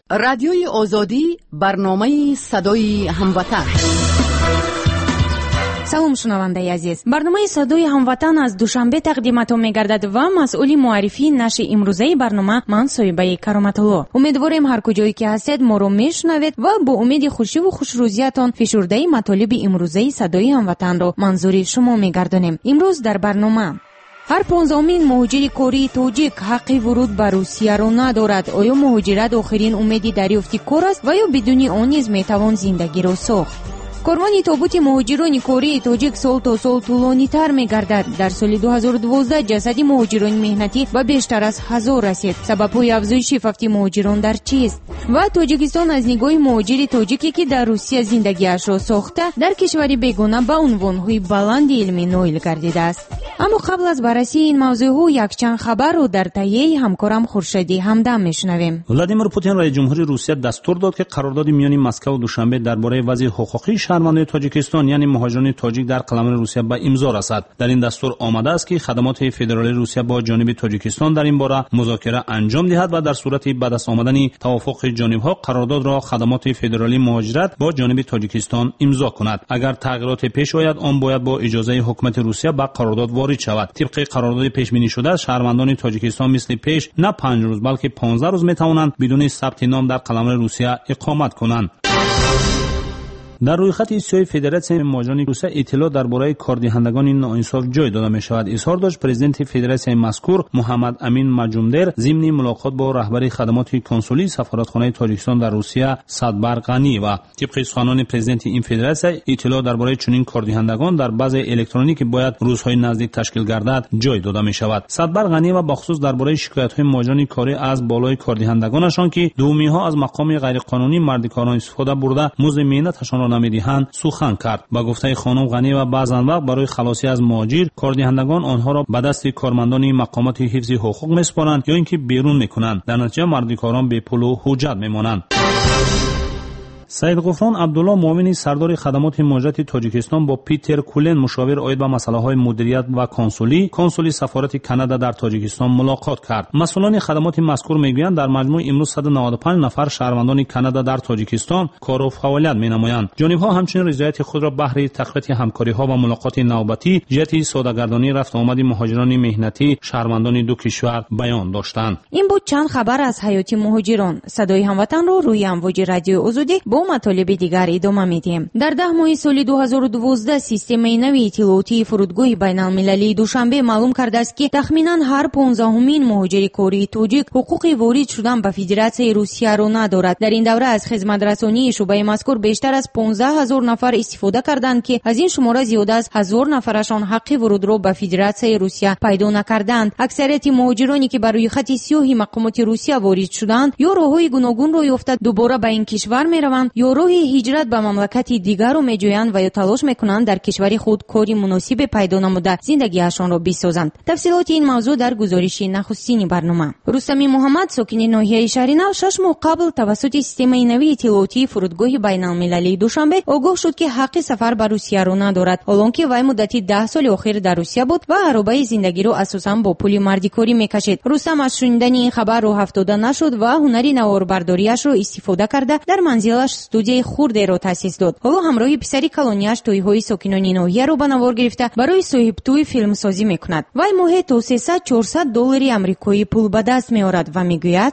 رادیوی آزادی، برنامه صدای هموطن. سلام شنونده عزیز، برنامه صدای هموطن از دوشنبه تقدیمتان می‌گردد و مسئول معرفی نشر امروزه برنامه من صویبه کرامت‌الله. امیدواریم هر کجایی که هستید ما رو میشنوید و با امید خوشی و خوشروزیاتان فشرده مطالب امروزه صدای هموطن رو منظور شما می‌گردانیم. امروز در برنامه هر 15مین مهاجر کاری تاجیک حق ورود به روسیه را ندارد. آیا مهاجرت آخرین امیدی دریافت کار است و یا بدون آن نیز میتوان زندگی را ساخت؟ کاروان تابوت مهاجران کاری تاجیک سال تا سال طولانی‌تر می‌گردد. در سال 2012 جسد مهاجران مهنتی به بیشتر از 1000 رسید. سبب‌های افزایش فقط مهاجران در چیست؟ و تاجیکستان از نگاه مهاجر تاجیکی که در روسیه زندگیش را ساخته در کشوری بیگانه به عنوان‌های بلند علمی نائل گردیده است. اما قبل از بررسی این موضوع‌ها یک چند خبر رو در تهیه همکارم خورشیدی همدم میشنویم. ولادیمیر پوتین رئیس جمهوری روسیه دستور داد که قرارداد میان مسکو و دوشنبه درباره وضع حقوقی شهروندان تاجیکستان یعنی مهاجران تاجیک در قلمرو روسیه به امضا رسد. در این دستور آمده است که خدمات فدرالی روسیه با جانب تاجیکستان در این باره مذاکره انجام دهد و در صورت به دست آمدن توافق جانب‌ها قرارداد را خدمات فدرالی مهاجرت با جانب تاجیکستان امضا کند. اگر تغییرات پیش آید آن باید با اجازه حکومت روسیه به قرارداد وارد شود. طبق قرارداد پیش بینی شده شهروندان تاجیکستان مثل پیش نه 5 روز بلکه 15 روز میتوانند بدون ثبت نام در قلمرو روسیه اقامت کنند. در رویخط سیاسی فدراسیون مهاجران روسیه اطلاع درباره کاردهندگان ناانصاف جای داده می شود. اظهار داشت پرزیدنت فدراسیون مذکور محمد امین مجومدر ضمن ملاقات با رهبر خدمات کنسولی سفارتخانه تاجیکستان در روسیه صدبر غنی و طبق سخنان پرزیدنت این فدراسیون اطلاع درباره چنین کاردهندگان در باز الکترونیکی باید روزهای نزدیک تشکیل گردد جای داده می شود. صدبر غنی و بخصوص درباره شکایت‌های مهاجران کاری از بالای کاردهندگانشان که دومی‌ها از مقام غیرقانونی مردکاران استفاده برده مزد مهنتشان نمیدهند سخن کرد. با گفته خانم غنی و بعضن وقت برای خلاصی از مهاجر کاردهندگان آنها را به دست کارمندان مقامات حفظ حقوق میسپارند یا اینکه بیرون میکنند. در نتیجه مردکاران بی پول و حجت میمانند. سید غفران عبدالله معاون سردار خدمات مهاجرت تاجیکستان با پیتر کولن مشاور عاید به مسائل مدیریت و کنسولی سفارت کانادا در تاجیکستان ملاقات کرد. مسئولان خدمات مذکور میگویند در مجموع امروز 195 نفر شهروندان کانادا در تاجیکستان کار و فعالیت مینمایند. جانب‌ها همچنین رضایت خود را بهر تقویت همکاری‌ها و ملاقات نوبتی جهت سوداگردانی رفت آمد مهاجران مهنتی شهروندان دو کشور بیان داشتند. این بود چند خبر از حیات مهاجران. صدای هموطن رو روی امواج رادیو آزادی با مطالب دیگر ادامه میدیم. در 10 ماه سال 2012 سیستم نوی اطلاعاتی فرودگاه بین‌المللی دوشنبه معلوم کرده است که تخمینا هر 15مین مهاجر کاری تاجیک حقوق وارد شدن به فدراسیون روسیه را ندارد. در این دوره از خدمت رسانی شعبه مذکور بیشتر از 15000 نفر استفاده کردند که از این شماره زیاد از 1000 نفرشان حق ورود را به فدراسیون روسیه پیدا نکردند. اکثریت مهاجرانی که بر روی خط سیاه مقامات روسیه وارد شدند یا راههای گوناگون را یافته دوباره به این کشور میروند یا راه هجرت به مملکت دیگر را میجویند و یا تلاش میکنند در کشور خود کاری مناسب پیدا نموده زندگیشان را بسازند. تفصیلات این موضوع در گزارش نخستین برنامه. رستمی محمد ساکن ناحیه شهر نو 6 ماه قبل توسط سیستم نوی اطلاعاتی فرودگاه بین‌المللی دوشنبه آگاه شد که حق سفر به روسیه را ندارد. حالانکه وی مدتی 10 سال اخیر در روسیه بود و عربه زندگی را اساساً با پول مردکاری میکشید. رستم از شنیدن این خبر رو هفتاده نشد و هنری نواربرداریش را استفاده کرده در منزلش استودیوی خرد را تأسیس داد. حالا همراه پسری کلونیاش توی‌های ساکنان ناحیه را به نوار گرفته برای صاحب توی فیلم سازی میکند. وی ماهی تا 300-400 دلار آمریکایی پول به دست میآورد و میگوید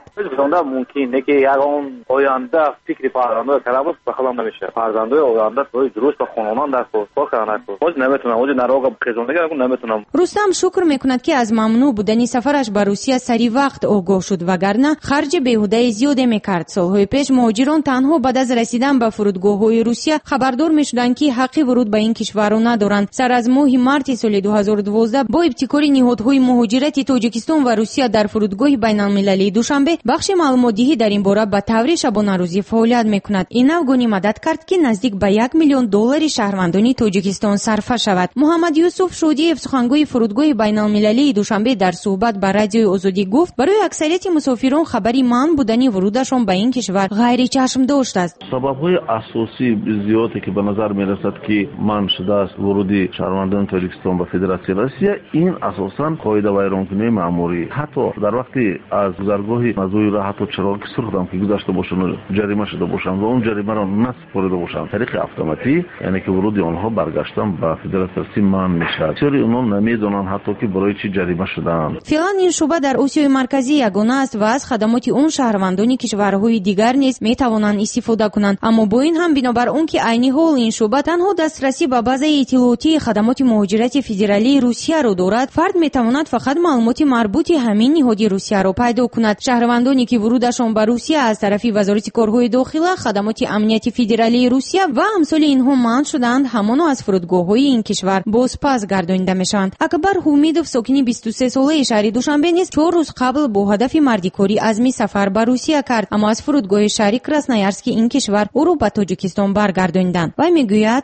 ممکنه که یگان آینده فکر فرزندان کلابوس بخوام نمیشه. فرزندان آینده توی درست خانوادان در کار کردن. خود نمیتونم وجود نراغ خزانده نمیتونم. رستم شکر میکند که از ممنوع بودن سفرش به روسیه سری وقت آگاه شد وگرنه خرج بیهوده زیاده میکرد. سالهای پیش مهاجران تنها بعد از رسیدن به فرودگاه‌های روسیه خبردار میشدند که حق ورود به این کشور را ندارند. سر از ماه مارس سال 2012 با ابتکار نهادهای مهاجرت تاجیکستان و روسیه در فرودگاه بین‌المللی دوشنبه بخش معلوماتی در این باره به طور شبانه روزی فعالیت میکند. این نوگانی مدد کرد که نزدیک به 1 میلیون دلار شهروندان تاجیکستان صرف شود. محمد یوسف شودی سخنگوی فرودگاه بین‌المللی دوشنبه در صحبت با رادیو آزادی گفت برای اکثریت مسافران خبری منع بودن ورودشان به این کشور غیر چشم داشت است. سبب‌های اساسی زیادی که به نظر می‌رسد که منع شده است ورود شهروندان تاجیکستان به فدراسیون روسیه، این اساساً قاعده ویرانکنی مأموری. حتی در وقتی از گذرگاه مزوی را حتی چراغ سرخ هم که گذشته باشند جریمه شده باشند و اون جریمه را نسپرده باشند طریق اتوماتیک، یعنی که ورود آنها برگشتن به فدراسیون روسیه منع می‌شود. بسیاری اونها نمی‌دانند حتی که برای چی جریمه شدند. فعلا این شعبه در آسیای مرکزی یگانه است و از خدمات اون شهروندان کشورهای دیگر نیز می‌توانند استفاده کنند. اما با این هم بنابر اون که عین حال این شعبه تنها دسترسی به بازه اطلاعاتی خدمات مهاجرت فدرالی روسیه را دارد، فرد می‌تواند فقط معلومات مربوط همین نهاد روسیه را پیدا کند. شهروندانی که ورودشان به روسیه از طرف وزارت کارهای داخله، خدمات امنیتی فدرالی روسیه و امثال اینها منع شدند، همان از فرودگاه‌های این کشور بازپس گردانیده میشوند. اکبر حمیدوف ساکن 23 ساله شهر دوشنبه نیز 4 روز قبل با هدف مردیکاری عزمی سفر به روسیه کرد، اما از فرودگاه شهر کراسنویارسک این کشور او را به تاجیکستان برگردانیدند. وی میگوید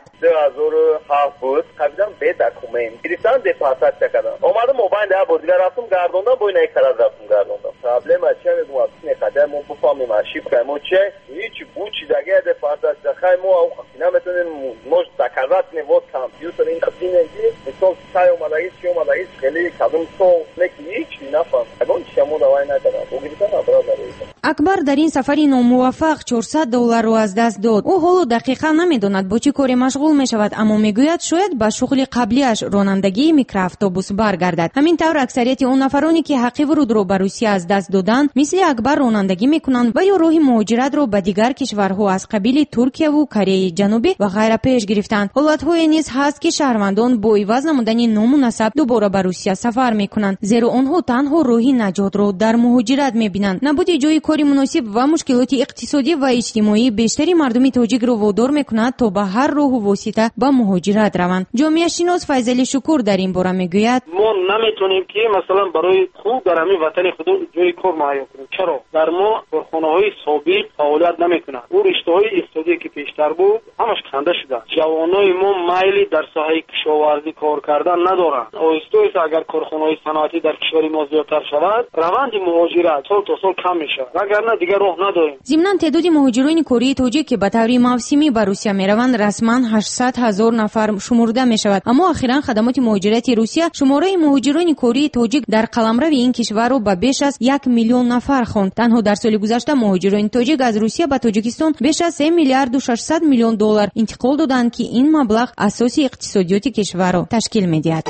2007 بود قبلا به دکومنت گرفتن دپارتات کردن اومدم موبایل در بودیگر رفتم گردوندم با این کارا رفتم گردوندم پرابلم چه میگم اصلا قدم مو بفهمیم ارشیو کنم چه هیچ بوچی دیگه دپارتات دخای مو او نمیتونیم مش تکرات نوت کامپیوتر این دینگی تو سای اومدگی چی اومدگی خیلی کدوم تو نکی هیچ نفهم اون شمو دوای ندارم او گفتن برادر اکبر در این سفری ناموفق $400 را از دست داد. او حالا دقیقاً نمیداند با چه کاری مشغول می شود، اما میگوید شاید به شغل قبلیش رانندگی میکرواتوبوس برگردد. همین طور اکثریت اون نفرانی که حق ورود را به روسیه از دست دادند مثل اکبر رانندگی میکنند و یا راه مهاجرت را به دیگر کشورها از قبیل ترکیه و کره جنوبی و غیره پیش گرفتند. حالت‌های نیز هست که شهروندان با عوض نمودن نامناسب دوباره به روسیه سفر میکنند، زیرا آنها تنها راه نجات را در مهاجرت میبینند. نبود جای کاری مناسب و مشکلات اقتصادی و اجتماعی بیشتری مردم تاجیک را وادار میکند تا به هر راه و واسطه به مهاجرت روند. جامعه شناس فیضلی شکور در این باره میگوید ما نمیتونیم که مثلا برای خوب در همین وطن خودمون جای کار مهیا کنیم. چرا در ما کارخانه‌های سابق فعالیت نمیکنند. اون رشته‌های اقتصادی که پیشتر بود همش کنده شده. جوانای ما میلی در ساحه کشاورزی کار کردن ندارند. آهسته اگر کارخانه‌های صنعتی در کشور ما زیادتر شود، روند مهاجرت سال تا سال کم میشه. وگرنه دیگر راه نداریم. ضمن تعداد مهاجران کره تاجیک که به طور موسمی به روسیه میروند رسما 800,000 نفر شمرده میشود، اما اخیراً خدمات مهاجرت روسیه شماره مهاجران کره تاجیک در قلمرو این کشور را به بیش از 1 میلیون نفر خواند. تنها در سال گذشته مهاجران تاجیک از روسیه به تاجیکستان بیش از 3 میلیارد و 600 میلیون دلار انتقال دادند که این مبلغ اساس اقتصادیات کشور را تشکیل میدهد.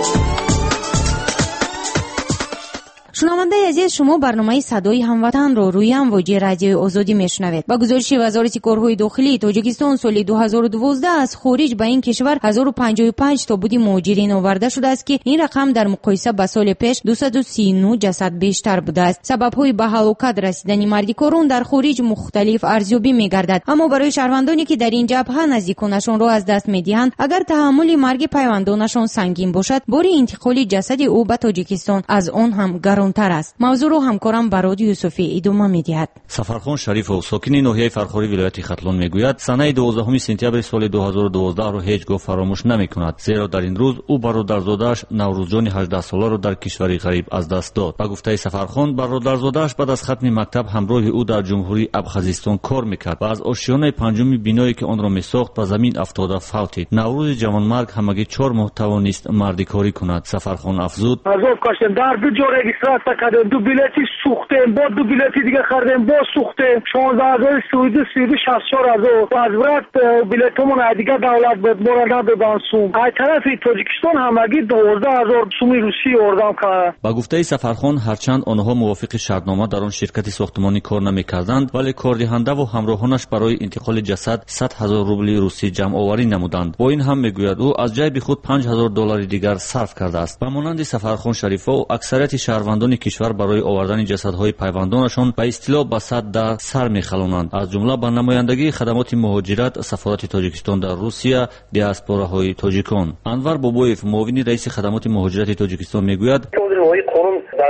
شنونده عزیز، شما برنامه صدای هموطن را روی امواج رادیو آزادی میشنوید. با گزارش وزارت کارهای داخلی تاجیکستان سال 2012 از خارج به این کشور 1055 تا بودی مهاجرین آورده شده است که این رقم در مقایسه با سال پیش 239 جسد بیشتر بوده است. سبب‌های به هلاکت رسیدن مردیکاران در خارج مختلف ارزیابی می‌گردد، اما برای شهروندانی که در این جبهه نزدیکانشان را از دست می‌دهند، اگر تحمل مرگ پیوندانشان سنگین باشد، بار انتقال جسد او به تاجیکستان از آن هم گرانتر است. موضوع رو همکارم براد یوسفی ادامه می‌دهد. سفرخان شریفov ساکن ناحیه فرخاری ولایت ختلون میگوید سنه 12 سپتامبر سال 2012 رو هیچگاه فراموش نمی‌کند، زیرا در این روز او برادرزاده‌اش نوروزجان 18 ساله را در کشوری غریب از دست داد. با گفته سفرخان برادرزاده‌اش بعد از ختم مکتب همراه او در جمهوری ابخازستان کار می‌کرد و از آشیانه پنجم بینایی که آن را می‌ساخت به زمین افتاده فوتید. نوروز جوانمرگ همگی 4 ماه توانست مردیکاری کند. سفرخان افزود: عذاب کشیدم، در دو جا رجیستراسیون کردم، دو بلیتی سوختم، با دو بلیتی دیگه خریدم، با سوختم 16000 سعودی 64000 از برات بلیتمون دیگه دولت به مورد دادن سوم. از طرف تاجیکستان همگی 12000 سوم روسی اردام کرد. با گفته سفرخان هرچند آنها موافق شرطنامه در آن شرکت ساختمانی کار نمی‌کردند، ولی کاردهنده و همراهانش برای انتقال جسد 100,000 روبل روسی جمع آوری نمودند. با این هم میگوید او از جیب خود 5000 دلار دیگر صرف کرده است. به مانند سفرخان شریفov اکثریت شهروندان کشور برای آوردن جسدهای پیوندانشان به اصطلاح به صد سر می‌خلانند، از جمله به نمایندگی خدمات مهاجرت سفارت تاجیکستان در روسیه دیاسپوراهای تاجیکان. انور بابویف معاون رئیس خدمات مهاجرت تاجیکستان میگوید قانون در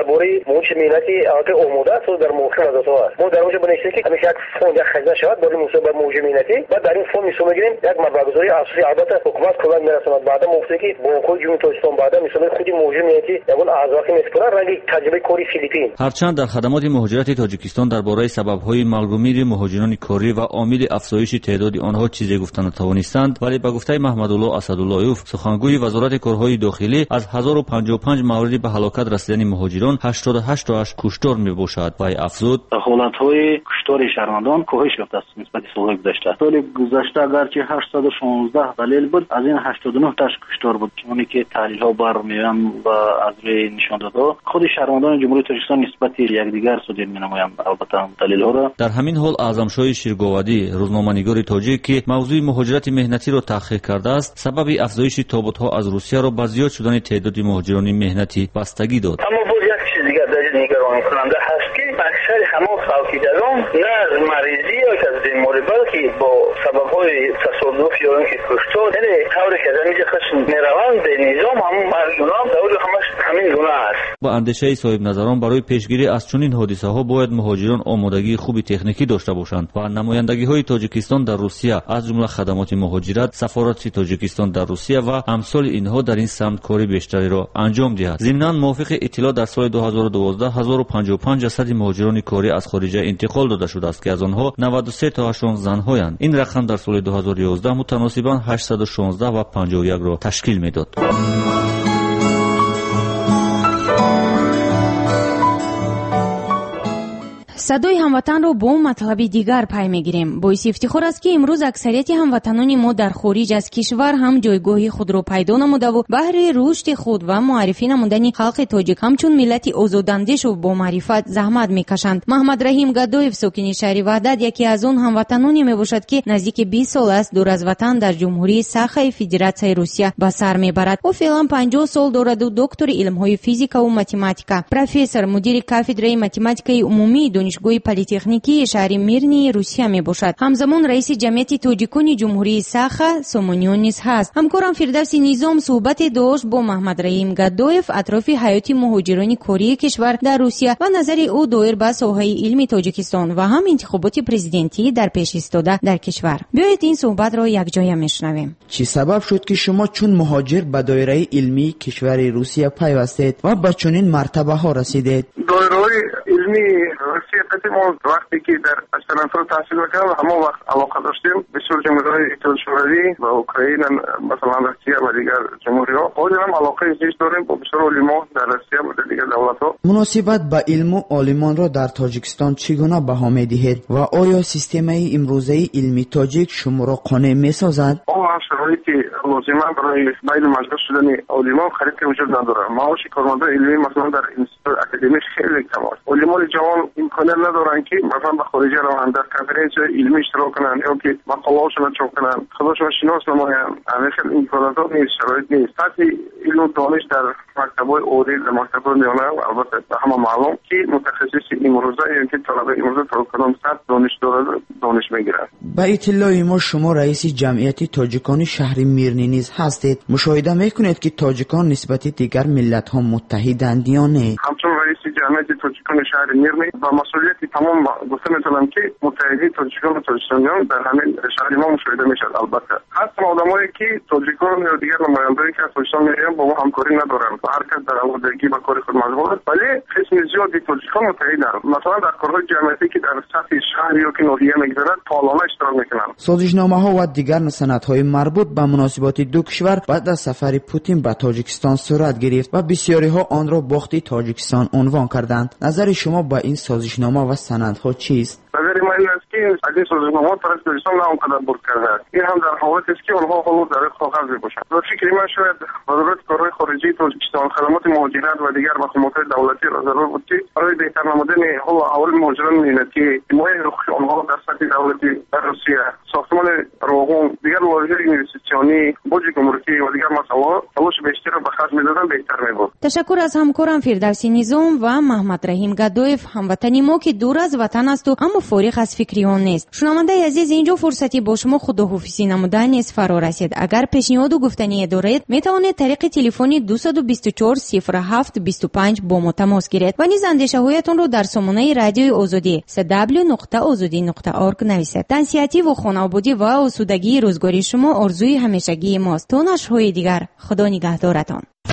درباره موج ملتی البته آماده است و در موقع مدت‌ها است. ما در اونجا بنویسیم که همیشه یک فوند خزانه شود برای مسابقه موج ملتی و در این فوند میسوم میگیریم یک مبلغ‌گذاری اساسی البته حکومت کلا میرساند. بعدا گفته که بانک‌های جمهوری تاجیکستان بعدا میسوم خود موج ملتی اون اعضا که میسپرن رنگ تجربه کاری فیلیپین. هرچند در خدمات مهاجرت تاجیکستان درباره سبب‌های ملغومیر مهاجران کاری و عامل افزایش تعداد آنها چیزی گفتن نتوانستند، ولی به گفته محمدالله اسداللهیوف سخنگوی وزارت کارهای داخلی از 1055 مورد به هلاکت رسیدن مهاجران 88 راش کشتار میباشد و افزود حالت‌های کشتار شهروندان کاهش یافته است نسبت سال گذشته. سال گذشته اگرچه 816 دلیل بود، از این 89 تاش کشتار بود. چون که تحلیل‌ها برمی‌آیند و از روی نشان داده‌ها خود شهروندان جمهوری تاجیکستان نسبت یکدیگر صادر می‌نمایند. البته دلیل‌ها را در همین حال اعظمشاه شیرگاودی روزنامه‌نگار تاجیک که موضوع مهاجرت مهنتی را تحقیق کرده است، سبب افزایش تابوت‌ها از روسیه را به زیاد شدن تعداد مهاجران مهنتی بستگی داد. اما باز یک چیز دیگر نگران کننده هست که اکثر همه خلقیدگان نه از مریضی یا از بیماری بلکه با سبب‌های تصادف یا اینکه کشتار یعنی طوری که از اینجا قسم میروند به نظام همون مردمان دور همین گونه است. با اندیشه صاحب نظران برای پیشگیری از چنین حادثه‌ها باید مهاجران آمادگی خوبی تکنیکی داشته باشند و نمایندگی‌های تاجیکستان در روسیه از جمله خدمات مهاجرت، سفارت تاجیکستان در روسیه و امثال اینها در این سمت کاری بیشتری را انجام دهد. ضمناً موافق اطلاع در سال 2012 1055 جسد مهاجران کاری از خارج انتقال داده شده است که از آنها 93 تاشون زن‌هایند. این رقم در سال 2011 متناسباً 816 و 51 را تشکیل می‌داد. صدای هموطن رو با مطلبی دیگر پی میگیریم. باعث افتخار است که امروز اکثریت هموطنان ما در خارج از کشور هم جایگاه خود را پیدا نموده و بهر رشد خود و معرفی نمودن خلق تاجیک همچون ملت آزاداندیش و با معرفت زحمت میکشند. محمد رحیم گدویف ساکن شهر وحدت یکی از آن هموطنانی میباشد که نزدیک 20 سال است دور از وطن در جمهوری ساخه فدراسیای روسیه به سر میبرد. او فعلا 50 سال دارد و دکتر علم‌های فیزیکا و متماتیکا، پروفسور مدیر کافدرای متماتیکای عمومی دانشگاه پلی‌تکنیکی شهر میرنی روسیه میباشد. همزمان رئیس جمعیت تاجیکان جمهوری ساخه سومونیون نیز هست. همکارم فردوسی نظام صحبت داشت با محمد رحیم گدویف اطراف حیات مهاجران کاری کشور در روسیه و نظر او دایر به ساحه علمی تاجیکستان و هم انتخابات پرزیدنتی در پیش ایستاده در کشور. بیایید این صحبت را یکجایی میشنویم. چی سبب شد که شما چون مهاجر به دایره علمی کشور روسیه پیوستید و به چنین مرتبه ها رسیدید؟ دایره علمی روسیه ما وقتی که در استانبول تحصیل کردم همه وقت علاقه داشتیم به جمهوری اتحاد شوروی و اوکراین مثلا روسیه و دیگر جمهوری‌ها. خود هم علاقه زیاد داریم با بسیار علما در روسیه و دیگر دولت‌ها. مناسبت به علم و عالمان را در تاجیکستان چگونه بها می‌دهید و آیا سیستم امروزه علمی تاجیک شما را قانع می‌سازد؟ شرایطی لازمه برای بین مجبور شدن علما خرید وجود نداره. معاش کارمندان علمی مثلا در اینستیتوت اکادمیک خیلی کم است. علمان جوان امکانات ندارن که مثلا به خارج روند در کنفرانس علمی اشتراک کنند یا که مقاله‌هاشون چاپ کنند، خودشون شناس نمایند. همین امکانات نیست، شرایط نیست. سطح علم و دانش در مکتب‌های عالی و مکتب‌های میانه و البته به همه معلوم که متخصص امروزه یا که طلبه امروزه تا کدام سطح دانش دارد دانش میگیرند. با اطلاع ما شما رئیس جمعیت تاجیکان شهر میرنی نیز هستید. مشاهده میکنید که تاجیکان نسبت دیگر ملت‌ها متحدند یا نه؟ همچون رئیس جمعیت تاجیکان شهر میرنی با مسئولیت تمام گفته میتونم که متحدی تاجیکان و تاجیکستانیان در همین شهر ما مشاهده میشد. البته هست آدمایی که تاجیکان یا دیگر نمایندگانی که از تاجیکستان میآیند با ما همکاری ندارند و هر کس در آمادگی با کار خود مشغول است، ولی قسم زیادی تاجیکان متحدند. مثلا در کارهای جمعیتی که در سطح شهر یا که ناحیه میگذرد فعالانه اشتراک میکنند. سازشنامه‌ها و دیگر سندهای مربوط به مناسبات دو کشور بعد از سفر پوتین به تاجیکستان صورت گرفت و بسیاری‌ها آن را باخت تاجیکستان عنوان کردند. نظر شما با این سازشنامه و سندها چیست؟ نظر من این است که از این سازشنامه‌ها طرف تاجیکستان نه آنقدر برد کرده است. این هم در حالت است که آنها حالا در کاغذ میباشند. و فکر من شاید وزارت کارهای خارجه تاجیکستان خدمات مهاجرت و دیگر مقامات دولتی را ضرور بود که برای بهتر نمودن حال احوال مهاجران ملتی حمایت حقوق آنها در سطح دولتی در روسیه، ساختمان راهون، دیگر واحدهای اینوستیسیونی، بودجه گمرکی و دیگر مسائل تلاش بیشتر را به خرج می‌دادن بهتر می‌بود. تشکر از همکارم فردوسی نظام و محمد رحیم گدویف، هموطنی ما که دور از وطن است و اما فارغ از فکر امتحان نیست. شنونده عزیز، اینجا فرصتی با شما خداحافظی نمودن نیز فرا رسید. اگر پیشنهاد و گفتنی دارید میتوانید طریق تلفن 224 07 25 با ما تماس گیرید و نیز اندیشه‌هایتان را در سامانه رادیوی آزادی www.azadi.org نویسید. تنسیتی و خانوادگی و آسودگی روزگاری شما آرزوی همیشگی ماست. تا نشرهای دیگر، خدا نگهدارتان.